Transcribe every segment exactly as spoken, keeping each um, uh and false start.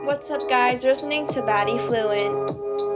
What's up, guys? You're listening to Baddie Fluent.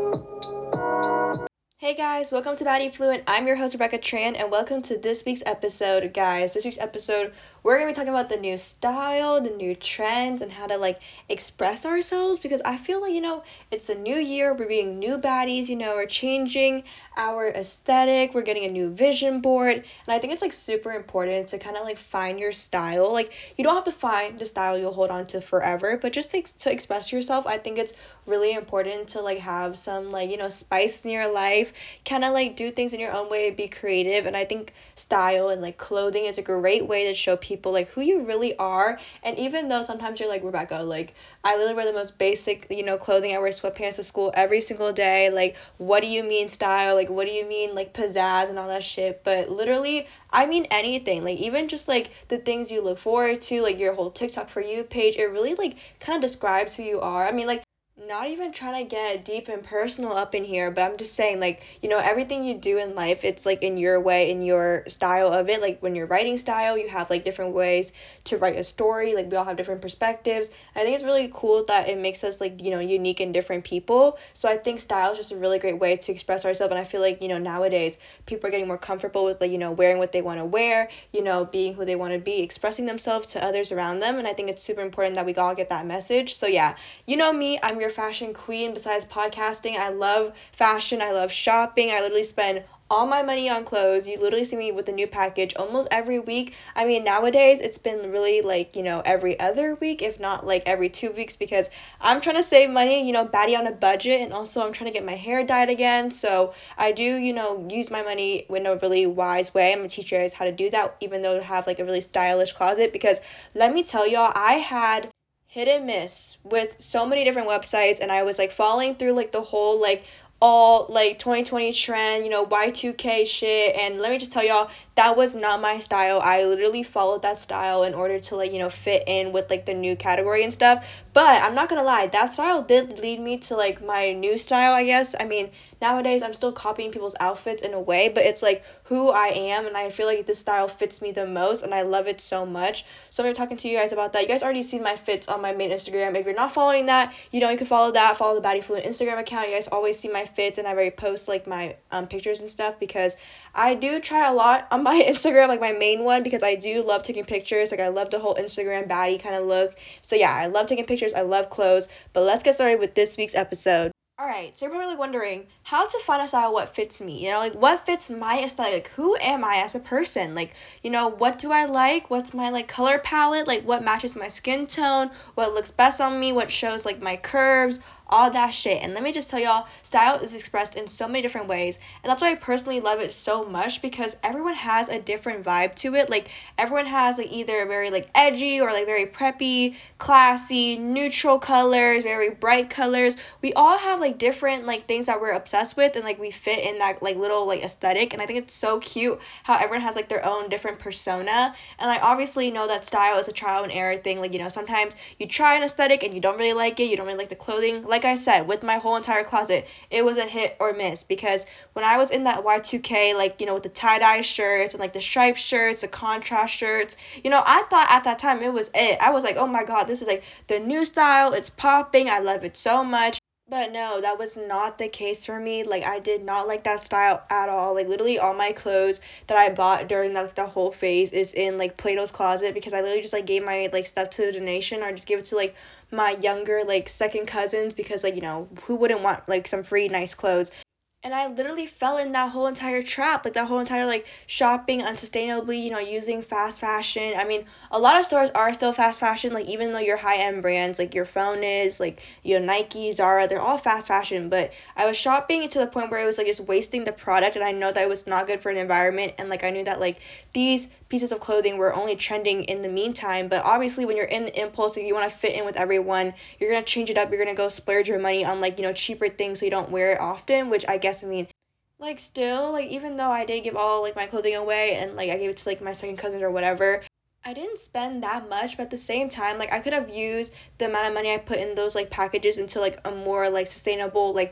Hey guys, welcome to Baddie Fluent. I'm your host Rebecca Tran, and welcome to this week's episode, guys. This week's episode, we're gonna be talking about the new style, the new trends, and how to like express ourselves. Because I feel like you know it's a new year. We're being new baddies. You know, we're changing our aesthetic. We're getting a new vision board, and I think it's like super important to kind of like find your style. Like you don't have to find the style you'll hold on to forever, but just like to express yourself. I think it's really important to like have some like you know spice in your life, kind of like do things in your own way, be creative. And I think style and like clothing is a great way to show people like who you really are. And even though sometimes you're like, Rebecca, like I literally wear the most basic you know clothing, I wear sweatpants to school every single day, like what do you mean style, like what do you mean like pizzazz and all that shit? But literally I mean anything, like even just like the things you look forward to, like your whole TikTok for you page, it really like kind of describes who you are. I mean, like not even trying to get deep and personal up in here, but I'm just saying, like, you know, everything you do in life, it's like in your way, in your style of it. Like when you're writing style, you have like different ways to write a story. Like we all have different perspectives. I think it's really cool that it makes us like, you know, unique and different people. So I think style is just a really great way to express ourselves. And I feel like, you know, nowadays people are getting more comfortable with like, you know, wearing what they want to wear, you know, being who they want to be, expressing themselves to others around them. And I think it's super important that we all get that message. So yeah, you know me, I'm your fashion queen. Besides podcasting, I love fashion, I love shopping. I literally spend all my money on clothes. You literally see me with a new package almost every week. I mean, nowadays it's been really like, you know, every other week, if not like every two weeks, because I'm trying to save money, you know, baddie on a budget, and also I'm trying to get my hair dyed again. So I do, you know, use my money in a really wise way. I'm gonna teach you guys how to do that, even though to have like a really stylish closet, because let me tell y'all, I had hit and miss with so many different websites, and I was like falling through like the whole like all like twenty twenty trend, you know, Y two K shit. And let me just tell y'all, that was not my style. I literally followed that style in order to like, you know, fit in with like the new category and stuff. But I'm not gonna lie, that style did lead me to like my new style, I guess. I mean, nowadays I'm still copying people's outfits in a way, but it's like who I am, and I feel like this style fits me the most, and I love it so much. So I'm gonna be talking to you guys about that. You guys already seen my fits on my main Instagram. If you're not following that, you know, you can follow that, follow the Baddie Fluent Instagram account. You guys always see my fits, and I already post like my um pictures and stuff, because I do try a lot on my Instagram, like my main one, because I do love taking pictures. Like I love the whole Instagram baddie kind of look. So yeah, I love taking pictures, I love clothes. But let's get started with this week's episode. Alright, so you're probably wondering how to find a style what fits me. You know, like what fits my aesthetic? Like, who am I as a person? Like, you know, what do I like? What's my like color palette? Like what matches my skin tone? What looks best on me? What shows like my curves? All that shit. And let me just tell y'all, style is expressed in so many different ways. And that's why I personally love it so much, because everyone has a different vibe to it. Like everyone has like either very like edgy or like very preppy, classy, neutral colors, very bright colors. We all have like different like things that we're obsessed with, and like we fit in that like little like aesthetic. And I think it's so cute how everyone has like their own different persona. And I obviously know that style is a trial and error thing. Like, you know, sometimes you try an aesthetic and you don't really like it, you don't really like the clothing. Like I said, with my whole entire closet, it was a hit or miss, because when I was in that Y two K, like, you know, with the tie-dye shirts and like the striped shirts, the contrast shirts, you know, I thought at that time it was it. I was like, oh my god, this is like the new style, it's popping, I love it so much. But no, that was not the case for me. Like I did not like that style at all. Like literally all my clothes that I bought during like the whole phase is in like Plato's Closet, because I literally just like gave my like stuff to a donation, or just give it to like my younger like second cousins, because like, you know, who wouldn't want like some free nice clothes? And I literally fell in that whole entire trap, like that whole entire like shopping unsustainably, you know, using fast fashion. I mean, a lot of stores are still fast fashion, like even though your high end brands, like your phone is, like, you know, Nike, Zara, they're all fast fashion. But I was shopping to the point where it was like just wasting the product, and I know that it was not good for an environment. And like I knew that like these pieces of clothing were only trending in the meantime. But obviously, when you're in impulse, like, you want to fit in with everyone, you're gonna change it up. You're gonna go splurge your money on like, you know, cheaper things so you don't wear it often, which I guess I mean, like still, like even though I did give all like my clothing away, and like I gave it to like my second cousin or whatever, I didn't spend that much. But at the same time, like I could have used the amount of money I put in those like packages into like a more like sustainable, like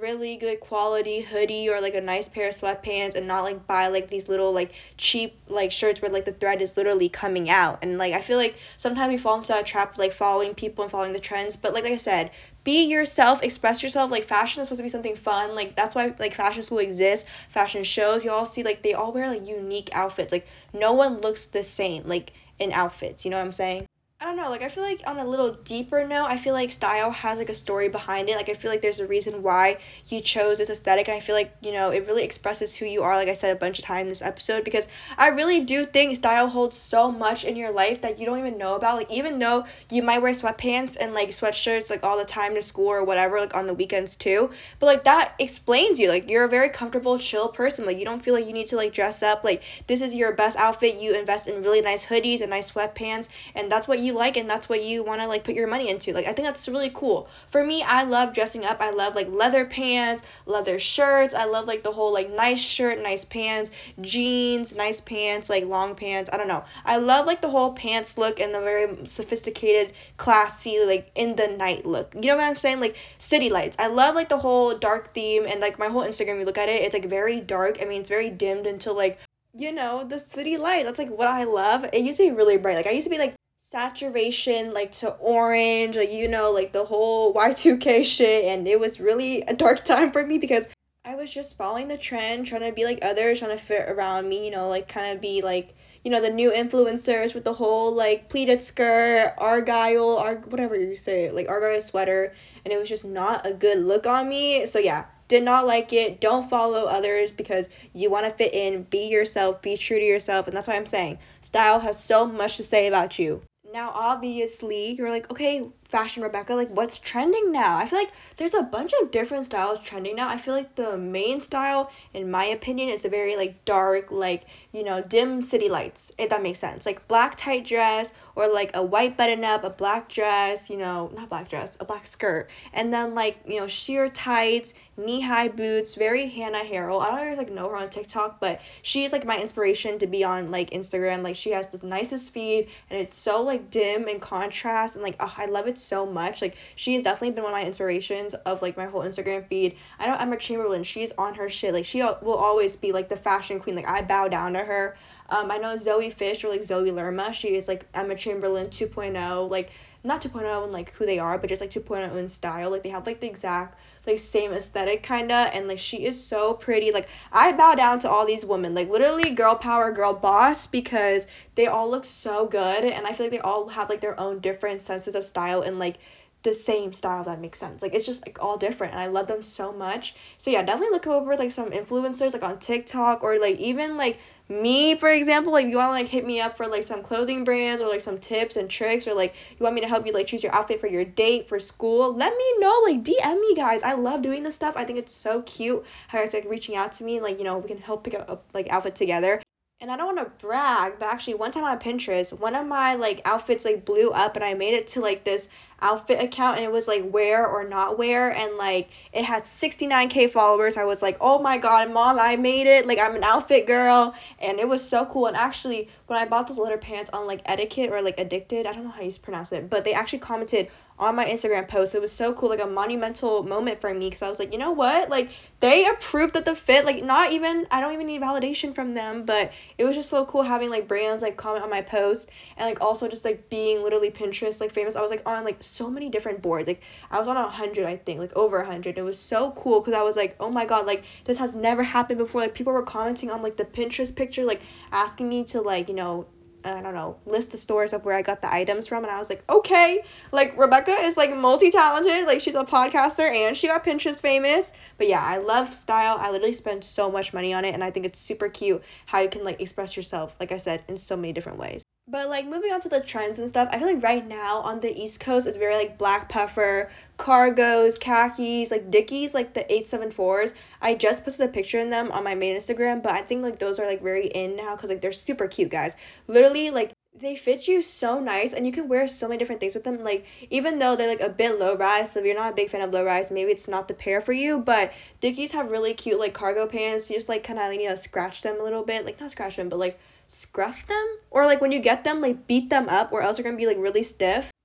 really good quality hoodie or like a nice pair of sweatpants and not like buy like these little like cheap like shirts where like the thread is literally coming out. And like I feel like sometimes we fall into that trap like following people and following the trends. But like, like I said, be yourself, express yourself. Like fashion is supposed to be something fun. Like that's why like fashion school exists, fashion shows. You all see like they all wear like unique outfits. Like no one looks the same like in outfits. You know what I'm saying? I don't know, like I feel like on a little deeper note, I feel like style has like a story behind it. Like I feel like there's a reason why you chose this aesthetic, and I feel like, you know, it really expresses who you are, like I said a bunch of times in this episode, because I really do think style holds so much in your life that you don't even know about. Like even though you might wear sweatpants and like sweatshirts like all the time to school or whatever, like on the weekends too, but like that explains you. Like you're a very comfortable, chill person. Like you don't feel like you need to like dress up. Like this is your best outfit. You invest in really nice hoodies and nice sweatpants, and that's what you like and that's what you want to like put your money into. Like I think that's really cool. For me, I love dressing up. I love like leather pants, leather shirts. I love like the whole like nice shirt, nice pants, jeans, nice pants, like long pants. I don't know. I love like the whole pants look and the very sophisticated, classy, like in the night look. You know what I'm saying? Like city lights. I love like the whole dark theme, and like my whole Instagram, you look at it, it's like very dark. I mean, it's very dimmed into like, you know, the city light. That's like what I love. It used to be really bright. Like I used to be like saturation like to orange, like you know, like the whole Y two K shit, and it was really a dark time for me because I was just following the trend, trying to be like others, trying to fit around me, you know, like kind of be like, you know, the new influencers with the whole like pleated skirt, argyle, or whatever you say, like argyle sweater, and it was just not a good look on me. So yeah, did not like it. Don't follow others because you want to fit in. Be yourself, be true to yourself, and that's why I'm saying style has so much to say about you. Now, obviously, you're like, okay, Fashion Rebecca, like, what's trending now? I feel like there's a bunch of different styles trending now. I feel like the main style, in my opinion, is the very, like, dark, like, you know, dim city lights, if that makes sense. Like, black tight dress, or, like, a white button-up, a black dress, you know, not black dress, a black skirt. And then, like, you know, sheer tights, knee-high boots, very Hannah Harrell. I don't really, like, know her on TikTok, but she's, like, my inspiration to be on, like, Instagram. Like, she has the nicest feed, and it's so, like, dim and contrast, and, like, oh, I love it so much. Like she has definitely been one of my inspirations of like my whole Instagram feed. I know Emma Chamberlain, she's on her shit. Like she will always be like the fashion queen. Like I bow down to her. Um, I know Zoe Fish or like Zoe Lerma. She is like Emma Chamberlain two point oh. Like not two point oh in like who they are, but just like two point oh in style. Like they have like the exact like same aesthetic kinda, and like she is so pretty. Like I bow down to all these women, like literally girl power, girl boss, because they all look so good, and I feel like they all have like their own different senses of style and like the same style, if that makes sense. Like it's just like all different, and I love them so much. So yeah, definitely look over like some influencers like on TikTok, or like even like me, for example. Like you want to like hit me up for like some clothing brands or like some tips and tricks, or like you want me to help you like choose your outfit for your date, for school, let me know. Like D M me, guys. I love doing this stuff. I think it's so cute how it's like reaching out to me, like, you know, we can help pick a, a like outfit together. And I don't want to brag, but actually one time on Pinterest, one of my like outfits like blew up, and I made it to like this outfit account, and it was like wear or not wear, and like it had sixty-nine K followers. I was like, oh my god, mom, I made it. Like I'm an outfit girl, and it was so cool. And actually when I bought those leather pants on like Etiquette or like Addicted, I don't know how you pronounce it, but they actually commented on my Instagram post. It was so cool, like a monumental moment for me, because I was like, you know what, like they approved of the fit. Like not even, I don't even need validation from them, but it was just so cool having like brands like comment on my post, and like also just like being literally Pinterest like famous. I was like on like so many different boards. Like I was on a hundred, I think, like over a hundred. It was so cool because I was like, oh my god, like this has never happened before. Like people were commenting on like the Pinterest picture, like asking me to like, you know, I don't know, list the stores of where I got the items from, and I was like, okay, like Rebecca is like multi-talented, like she's a podcaster and she got Pinterest famous. But yeah, I love style. I literally spend so much money on it, and I think it's super cute how you can like express yourself, like I said, in so many different ways. But like moving on to the trends and stuff, I feel like right now on the East Coast it's very like black puffer, cargos, khakis, like Dickies, like the eight seven fours. I just posted a picture in them on my main Instagram, but I think like those are like very in now because like they're super cute, guys. Literally like they fit you so nice, and you can wear so many different things with them. Like even though they're like a bit low rise, so if you're not a big fan of low rise, maybe it's not the pair for you. But Dickies have really cute like cargo pants. You just like kind of, you know, scratch them a little bit, like not scratch them, but like scruff them, or like when you get them, like beat them up, or else they're gonna be like really stiff.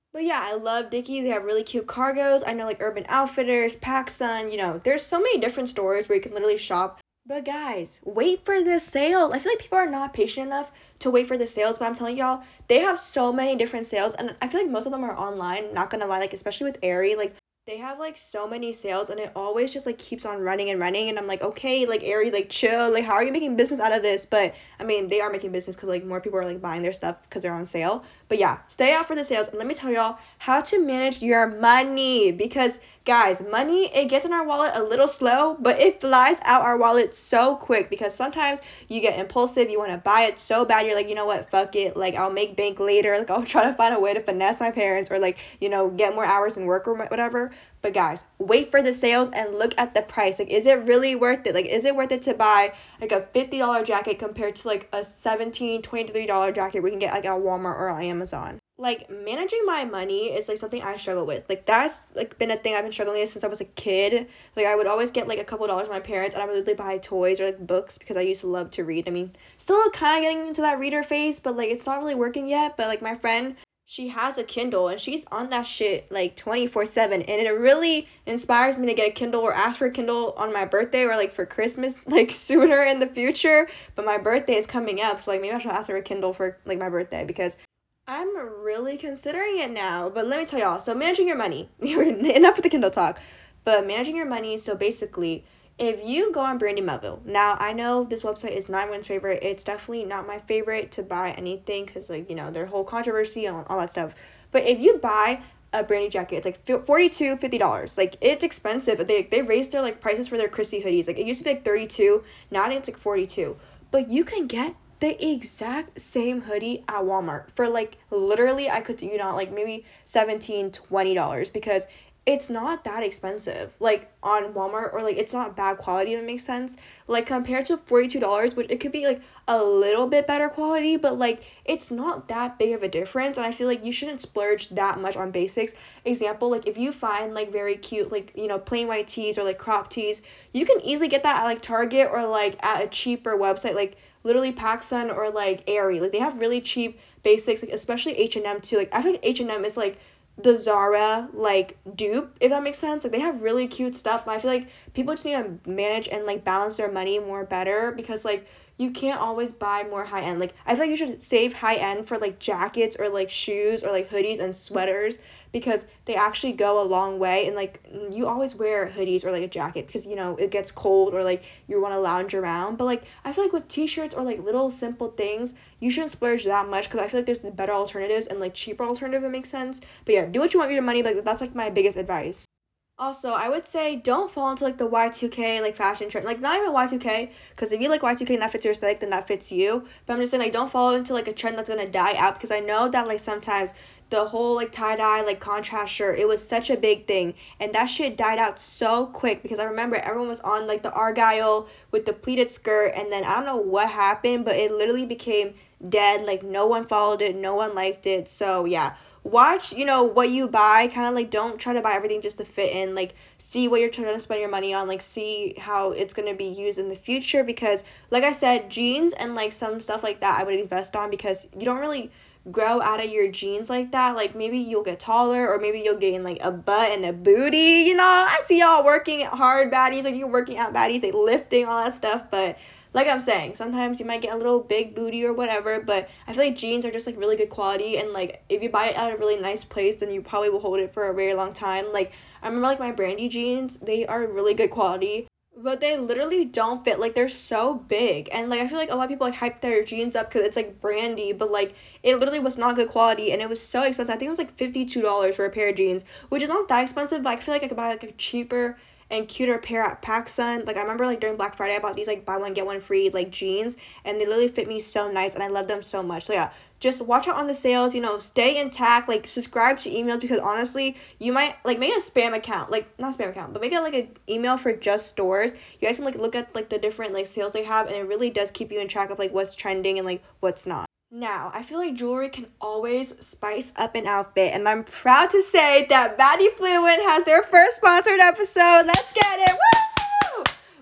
But yeah, I love Dickies. They have really cute cargos. I know like Urban Outfitters, PacSun, you know, there's so many different stores where you can literally shop. But guys, wait for the sale. I feel like people are not patient enough to wait for the sales, but I'm telling y'all, they have so many different sales, and I feel like most of them are online, not gonna lie, like especially with Aerie, like they have like so many sales and it always just like keeps on running and running, and I'm like, okay, like Aerie, like chill, like how are you making business out of this? But I mean, they are making business because like more people are like buying their stuff because they're on sale. But yeah, stay out for the sales, and let me tell y'all how to manage your money, because guys, money, it gets in our wallet a little slow, but it flies out our wallet so quick, because sometimes you get impulsive, you want to buy it so bad, you're like, you know what, fuck it, like I'll make bank later, like I'll try to find a way to finesse my parents, or like, you know, get more hours in work or whatever. But guys, wait for the sales and look at the price. Like, is it really worth it? Like, is it worth it to buy like a fifty dollars jacket compared to like a seventeen dollars, twenty-three dollars jacket we can get like at Walmart or on Amazon? Like, managing my money is like something I struggle with. Like, that's like been a thing I've been struggling with since I was a kid. Like, I would always get like a couple dollars from my parents, and I would literally buy toys or like books because I used to love to read. I mean, still kind of getting into that reader phase, but like it's not really working yet. But like my friend, she has a Kindle and she's on that shit like twenty-four seven, and it really inspires me to get a Kindle or ask for a Kindle on my birthday or like for Christmas, like sooner in the future. But my birthday is coming up, so like maybe I should ask her a Kindle for like my birthday, because I'm really considering it now. But let me tell y'all, so managing your money, enough with the Kindle talk, but managing your money, so basically, if you go on Brandy Melville, now I know this website is not everyone's favorite. It's definitely not my favorite to buy anything because, like, you know, their whole controversy and all that stuff. But if you buy a Brandy jacket, it's like forty-two dollars, fifty dollars. Like, it's expensive. They they raised their, like, prices for their Chrissy hoodies. Like, it used to be, like, thirty-two. Now I think it's, like, forty-two. But you can get the exact same hoodie at Walmart for, like, literally, I could, you know, like, maybe seventeen dollars, twenty dollars, because it's not that expensive, like, on Walmart, or, like, it's not bad quality, if it makes sense. Like, compared to forty-two dollars, which it could be, like, a little bit better quality, but, like, it's not that big of a difference, and I feel like you shouldn't splurge that much on basics. Example, like, if you find, like, very cute, like, you know, plain white tees or, like, crop tees, you can easily get that at, like, Target or, like, at a cheaper website, like, literally PacSun or, like, Aerie. Like, they have really cheap basics, like, especially H and M, too. Like, I think H and M is, like, the Zara, like, dupe, if that makes sense. Like, they have really cute stuff, and I feel like people just need to manage and, like, balance their money more better, because, like, you can't always buy more high-end. Like, I feel like you should save high-end for, like, jackets or, like, shoes or, like, hoodies and sweaters, because they actually go a long way, and, like, you always wear hoodies or, like, a jacket because, you know, it gets cold, or, like, you want to lounge around. But, like, I feel like with t-shirts or, like, little simple things, you shouldn't splurge that much, because I feel like there's better alternatives and, like, cheaper alternative, if it makes sense. But yeah, do what you want with your money, but that's, like, my biggest advice. Also, I would say don't fall into, like, the Y two K, like, fashion trend. Like, not even Y two K, because if you like Y two K and that fits your aesthetic, then that fits you. But I'm just saying, like, don't fall into, like, a trend that's gonna die out, because I know that, like, sometimes the whole, like, tie-dye, like, contrast shirt, it was such a big thing, and that shit died out so quick, because I remember everyone was on, like, the Argyle with the pleated skirt, and then I don't know what happened, but it literally became dead. Like, no one followed it, no one liked it. So yeah, watch, you know, what you buy. Kind of, like, don't try to buy everything just to fit in. Like, see what you're trying to spend your money on, like, see how it's going to be used in the future, because like I said, jeans and, like, some stuff like that I would invest on, because you don't really grow out of your jeans like that. Like, maybe you'll get taller, or maybe you'll gain, like, a butt and a booty, you know. I see y'all working hard, baddies, like, you're working out, baddies, like, lifting, all that stuff. But like I'm saying, sometimes you might get a little big booty or whatever, but I feel like jeans are just, like, really good quality, and, like, if you buy it at a really nice place, then you probably will hold it for a very long time. Like, I remember, like, my Brandy jeans, they are really good quality, but they literally don't fit. Like, they're so big, and, like, I feel like a lot of people, like, hype their jeans up because it's, like, Brandy, but, like, it literally was not good quality, and it was so expensive. I think it was, like, fifty-two dollars for a pair of jeans, which is not that expensive, but I feel like I could buy, like, a cheaper and cuter pair at PacSun. Like, I remember, like, during Black Friday, I bought these, like, buy one get one free, like, jeans, and they literally fit me so nice, and I love them so much. So yeah, just watch out on the sales, you know, stay intact, like, subscribe to emails, because honestly, you might, like, make a spam account, like, not spam account, but make it, like, an email for just stores. You guys can, like, look at, like, the different, like, sales they have, and it really does keep you in track of, like, what's trending and, like, what's not. Now, I feel like jewelry can always spice up an outfit, and I'm proud to say that Baddie Fluent has their first sponsored episode. Let's get it! Woo!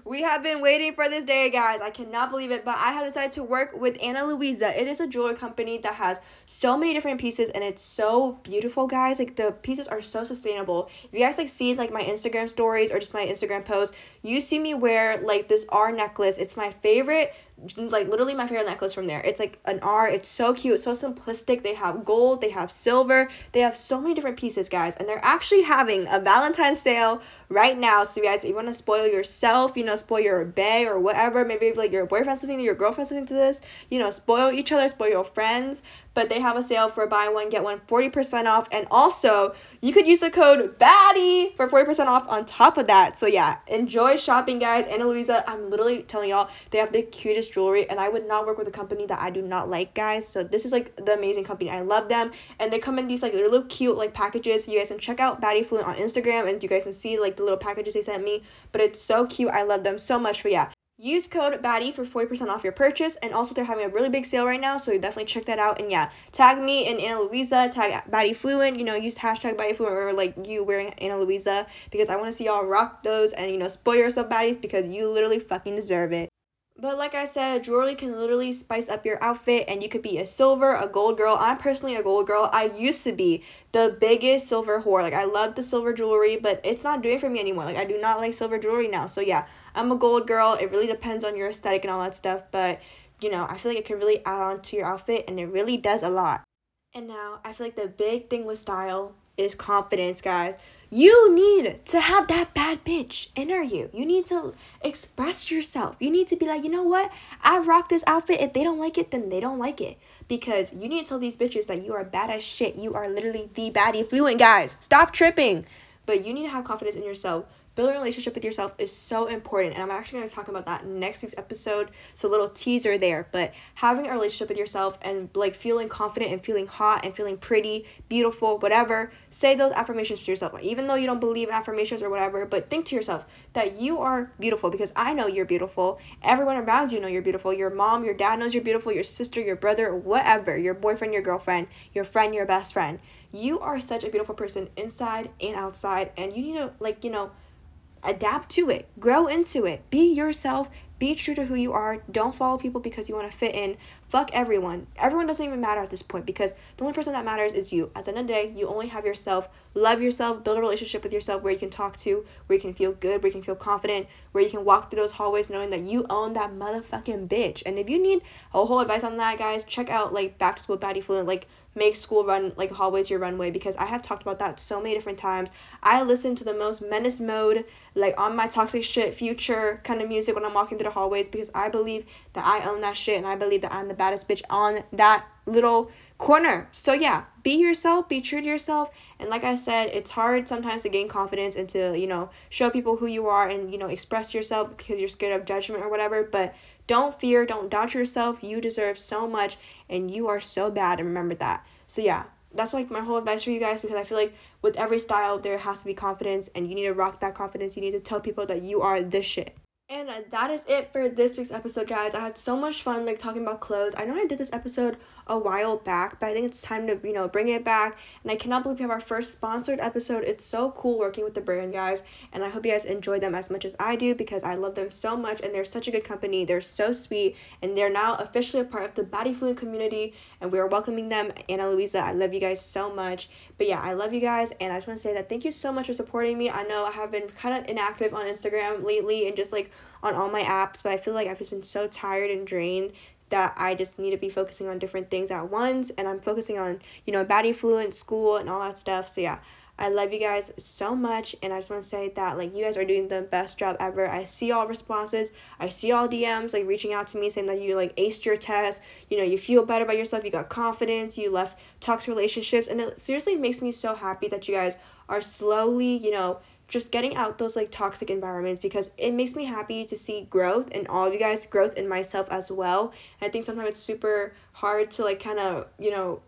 We have been waiting for this day, guys. I cannot believe it, but I have decided to work with Ana Luisa. It is a jewelry company that has so many different pieces, and it's so beautiful, guys. Like, the pieces are so sustainable. If you guys, like, see, like, my Instagram stories or just my Instagram posts, you see me wear, like, this R necklace. It's my favorite, like, literally my favorite necklace from there. It's, like, an R. It's so cute, so simplistic. They have gold. They have silver. They have so many different pieces, guys, and they're actually having a Valentine's sale right now. So you guys, if you want to spoil yourself, you know, spoil your bae or whatever, maybe if, like, your boyfriend's listening to your girlfriend's listening to this, you know, spoil each other, spoil your friends. But they have a sale for buy one get one forty percent off, and also you could use the code baddie for forty percent off on top of that. So yeah, enjoy shopping, guys. Ana Luisa, I'm literally telling y'all, they have the cutest jewelry, and I would not work with a company that I do not like, guys. So this is, like, the amazing company. I love them, and they come in these, like, little cute, like, packages. You guys can check out Baddie Fluent on Instagram, and you guys can see, like, the little packages they sent me, but it's so cute. I love them so much. But yeah, use code baddie for forty percent off your purchase, and also they're having a really big sale right now, so definitely check that out. And yeah, tag me in Ana Luisa, tag Baddie Fluent, you know, use hashtag Baddie Fluent, or like you wearing Ana Luisa, because I want to see y'all rock those and, you know, spoil yourself, baddies, because you literally fucking deserve it. But like I said, jewelry can literally spice up your outfit, and you could be a silver, a gold girl. I'm personally a gold girl. I used to be the biggest silver whore. Like, I love the silver jewelry, but it's not doing for me anymore. Like, I do not like silver jewelry now. So yeah, I'm a gold girl. It really depends on your aesthetic and all that stuff, but, you know, I feel like it can really add on to your outfit, and it really does a lot. And now, I feel like the big thing with style is confidence, guys. You need to have that bad bitch inner you. You need to express yourself. You need to be like, you know what? I rock this outfit. If they don't like it, then they don't like it. Because you need to tell these bitches that you are bad as shit. You are literally the Baddie Fluent, guys. Stop tripping. But you need to have confidence in yourself. Building a relationship with yourself is so important, and I'm actually going to talk about that in next week's episode, so a little teaser there. But having a relationship with yourself and, like, feeling confident and feeling hot and feeling pretty, beautiful, whatever, say those affirmations to yourself. Even though you don't believe in affirmations or whatever, but think to yourself that you are beautiful, because I know you're beautiful. Everyone around you know you're beautiful. Your mom, your dad knows you're beautiful, your sister, your brother, whatever, your boyfriend, your girlfriend, your friend, your best friend. You are such a beautiful person inside and outside, and you need to, like, you know, adapt to it, grow into it, be yourself, be true to who you are. Don't follow people because you want to fit in. Fuck everyone. Everyone doesn't even matter at this point, because the only person that matters is you. At the end of the day, you only have yourself. Love yourself, build a relationship with yourself where you can talk to, where you can feel good, where you can feel confident, where you can walk through those hallways knowing that you own that motherfucking bitch. And if you need a whole advice on that, guys, check out, like, Back to School Baddie Fluent, like, make school run, like, hallways your runway, because I have talked about that so many different times. I listen to the most menace mode, like, on my toxic shit future kind of music when I'm walking through the hallways, because I believe that I own that shit, and I believe that I'm the baddest bitch on that little corner. So yeah, be yourself, be true to yourself. And like I said, it's hard sometimes to gain confidence and to, you know, show people who you are and, you know, express yourself because you're scared of judgment or whatever. But don't fear, don't doubt yourself. You deserve so much, and you are so bad, and remember that. So yeah, that's like my whole advice for you guys, because I feel like with every style there has to be confidence, and you need to rock that confidence. You need to tell people that you are this shit. And uh, that is it for this week's episode, guys. I had so much fun, like, talking about clothes. I know I did this episode a while back, but I think it's time to, you know, bring it back. And I cannot believe we have our first sponsored episode. It's so cool working with the brand, guys. And I hope you guys enjoy them as much as I do, because I love them so much. And they're such a good company. They're so sweet. And they're now officially a part of the Baddie Fluent community. And we are welcoming them. Ana Luisa, I love you guys so much. But yeah, I love you guys. And I just want to say that thank you so much for supporting me. I know I have been kind of inactive on Instagram lately and just, like, on all my apps, but I feel like I've just been so tired and drained that I just need to be focusing on different things at once, and I'm focusing on, you know, Baddie Fluent, school, and all that stuff. So yeah, I love you guys so much, and I just want to say that, like, you guys are doing the best job ever. I see all responses, I see all D Ms, like, reaching out to me saying that you, like, aced your test, you know, you feel better about yourself, you got confidence, you left toxic relationships, and it seriously makes me so happy that you guys are slowly, you know, just getting out those, like, toxic environments, because it makes me happy to see growth in all of you guys, growth in myself as well. And I think sometimes it's super hard to, like, kind of, you know,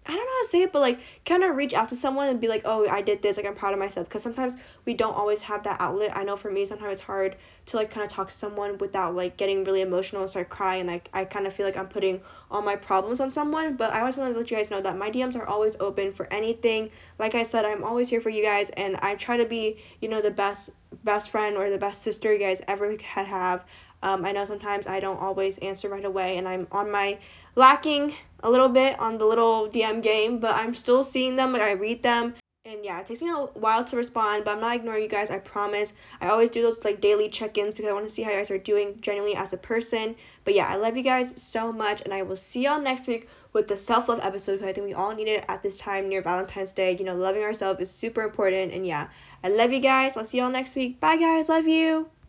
I don't know how to say it, but like kind of reach out to someone and be like, oh, I did this, like I'm proud of myself. Because sometimes we don't always have that outlet. I know for me, sometimes it's hard to like kind of talk to someone without like getting really emotional and start crying. Like I kind of feel like I'm putting all my problems on someone. But I always want to let you guys know that my D Ms are always open for anything. Like I said, I'm always here for you guys, and I try to be, you know, the best best friend or the best sister you guys ever had have. Um, I know sometimes I don't always answer right away, and I'm on my lacking a little bit on the little D M game, but I'm still seeing them. Like I read them, and yeah, it takes me a while to respond, but I'm not ignoring you guys. I promise. I always do those like daily check-ins because I want to see how you guys are doing genuinely as a person. But yeah, I love you guys so much, and I will see y'all next week with the self-love episode because I think we all need it at this time near Valentine's Day. You know, loving ourselves is super important, and yeah, I love you guys. I'll see y'all next week. Bye, guys. Love you.